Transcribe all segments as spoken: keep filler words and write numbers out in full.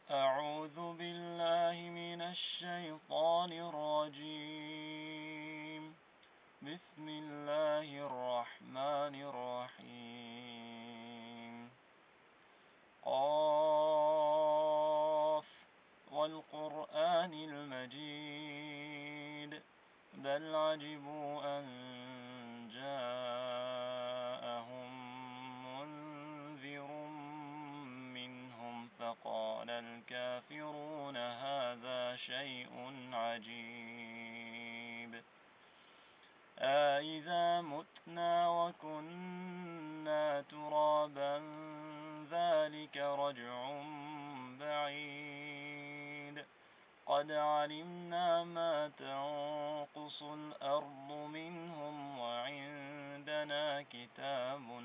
أعوذ بالله من الشيطان الرجيم. بسم الله الرحمن الرحيم. قاف والقرآن المجيد بل عجبوا أن جاءهم منذر منهم فقال الكافرون هذا شيء عجيب أإذا متنا وكنا ترابا ذلك رجع بعيد قد علمنا ما تنقص الأرض منهم وعندنا كتاب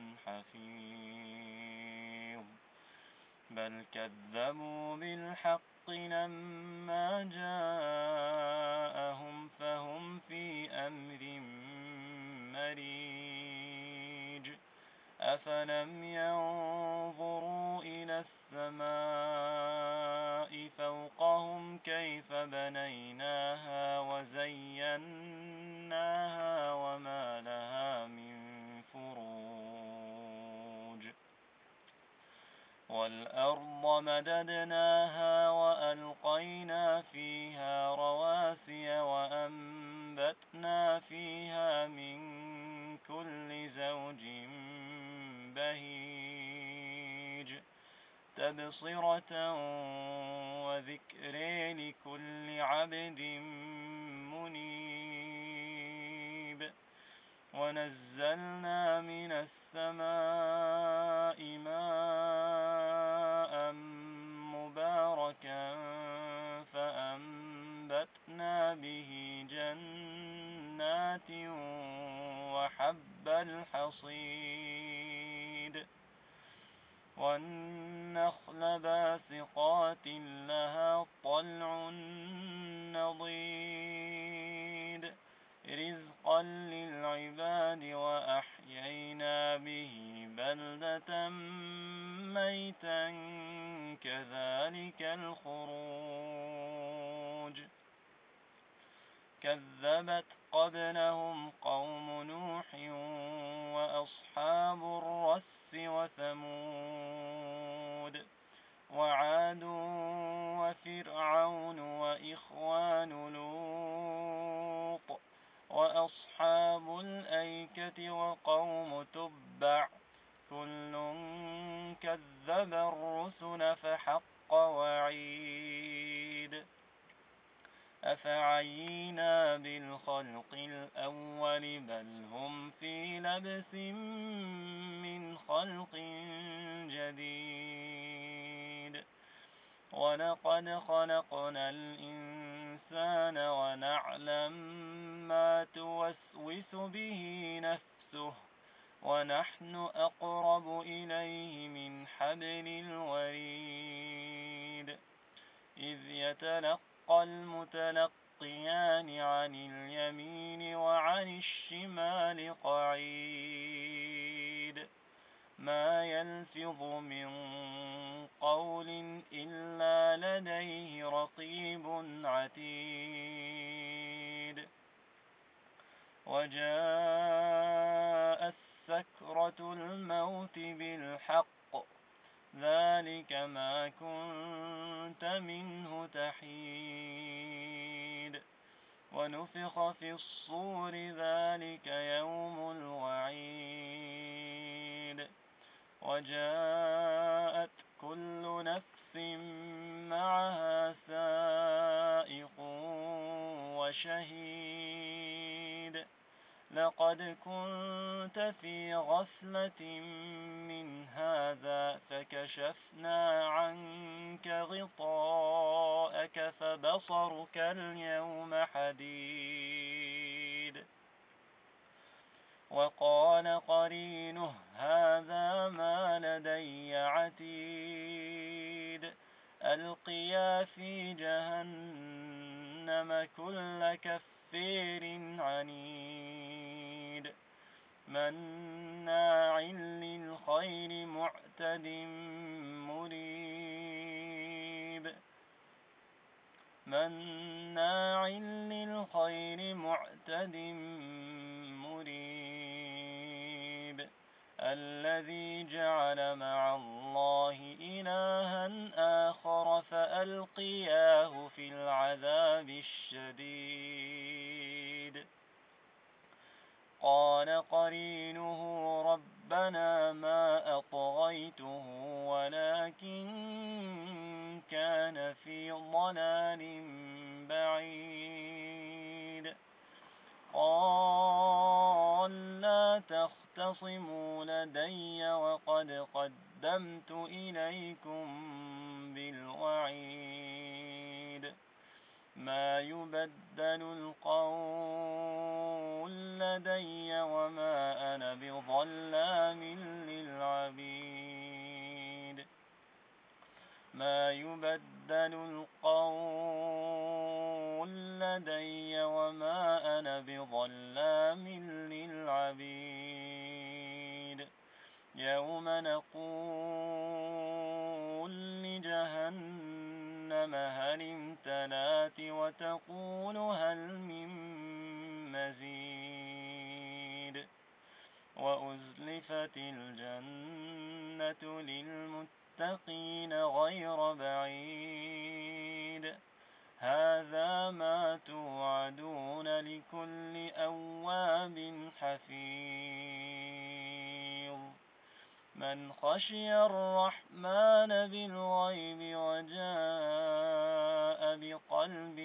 حفيظ بل كذبوا بالحق لما جاءهم فهم في أمر مريج أفلم ينظروا إلى السماء فوقهم كيف بنيناها وزيناها وما لها من فروج والأرض مددناها وألقينا فيها رواسي وأنبتنا فيها من كل زوج بهيج تبصرة وذكر لكل عبد منيب ونزلنا من السماء ماء مباركا فأنبتنا به جنات وحب الحصيد والنخل باسقات لها طلع نضيد رزقا للعباد وأحيينا به بلدة ميتا كذلك الخروج كذبت قبلهم قوم نوح وأصحاب الرس وثمود وعاد وفرعون وإخوان لوط وأصحاب الأيكة وقوم تبع كل كذب الرسل فحق وعيد أفعينا بالخلق الأول بل هم في لبس من خلق جديد ولقد خلقنا الإنسان ونعلم ما توسوس به نفسه ونحن أقرب إليه من حبل الوريد إذ يتلقى المتلقيان عن اليمين وعن الشمال قعيد ما يلفظ من قول إلا لديه رقيب عتيد وجاءت سكرة الموت بالحق ذلك ما كنت منه تحيد ونفخ في الصور ذلك يوم الوعيد وجاءت كل نفس معها سائق وشهيد لقد كنت في غفلة من هذا فكشفنا عنك غطاءك فبصرك اليوم حديد وقال قرينه هذا ما لدي عتيد ألقيا في جهنم كل كفير عنيد مناع للخير معتد مريب مناع للخير معتد مريب الذي جعل مع الله إلها آخر فألقياه في العذاب الشديد قال قرينه ربنا ما أطغيته ولكن كان في ضلال بعيد قال لا تختصموا لدي وقد قدمت إليكم بالوعيد ما يبدل القول لدي وما أنا بظلام للعبيد ما يبدل القول لدي وما أنا بظلام للعبيد يوم نقول لجهنم هل امتلأت وتقول هل من مزيد وأزلفت الجنة للمتقين غير بعيد هذا ما توعدون لكل أواب حفيظ من خشي الرحمن بالغيب وجاء بقلب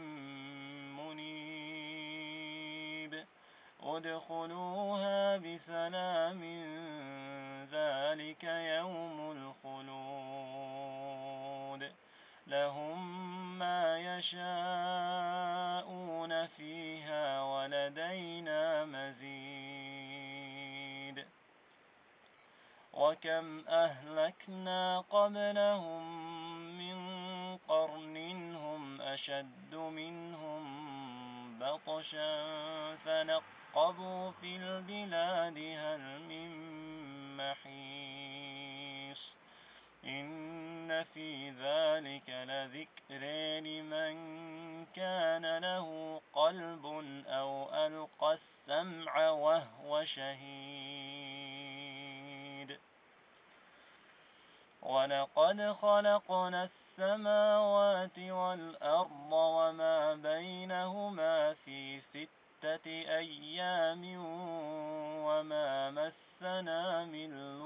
منيب ادخلوها بسلام ذلك يوم الخلود لهم ما يشاءون فيها ولدينا مزيد وكم أهلكنا قبلهم من قرن هم أشد منهم بطشا فنقبوا في البلاد هل من محيص إن في ذلك لذكر لمن كان له قلب أو ألقى السمع وهو شهيد ولقد خلقنا السماوات والأرض وما بينهما في ستة أيام وما مسنا من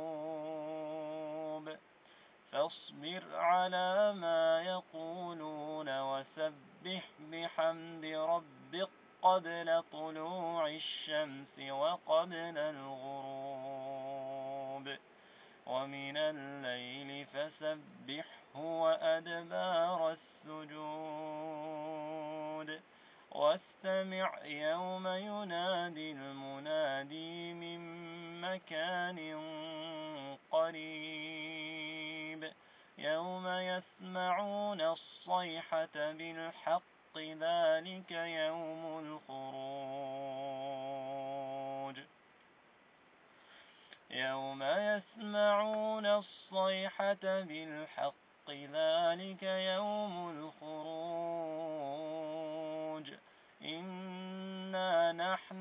لغوب فاصبر على ما يقولون وسبح بحمد ربك قبل طلوع الشمس وقبل الغروب ومن الليل فسبحه وأدبار السجود واستمع يوم ينادي المنادي من مكان قريب يوم يسمعون الصيحة بالحق ذلك يوم الخروج يوم يسمعون الصيحة بالحق ذلك يوم الخروج إنا نحن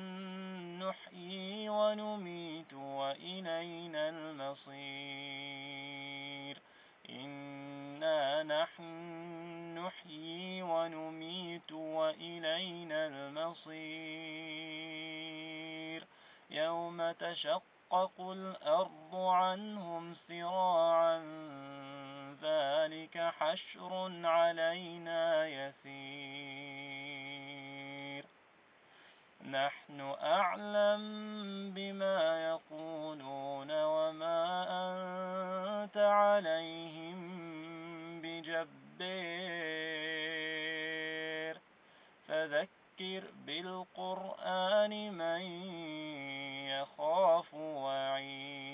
نحيي ونميت وإلينا المصير إنا نحن نحيي ونميت وإلينا المصير يوم تشقق الأرض عنهم سراعا ذلك حشر علينا يسير نحن أعلم بما يقولون وما أنت عليهم بجبار فذكر بالقرآن من يخاف وعيد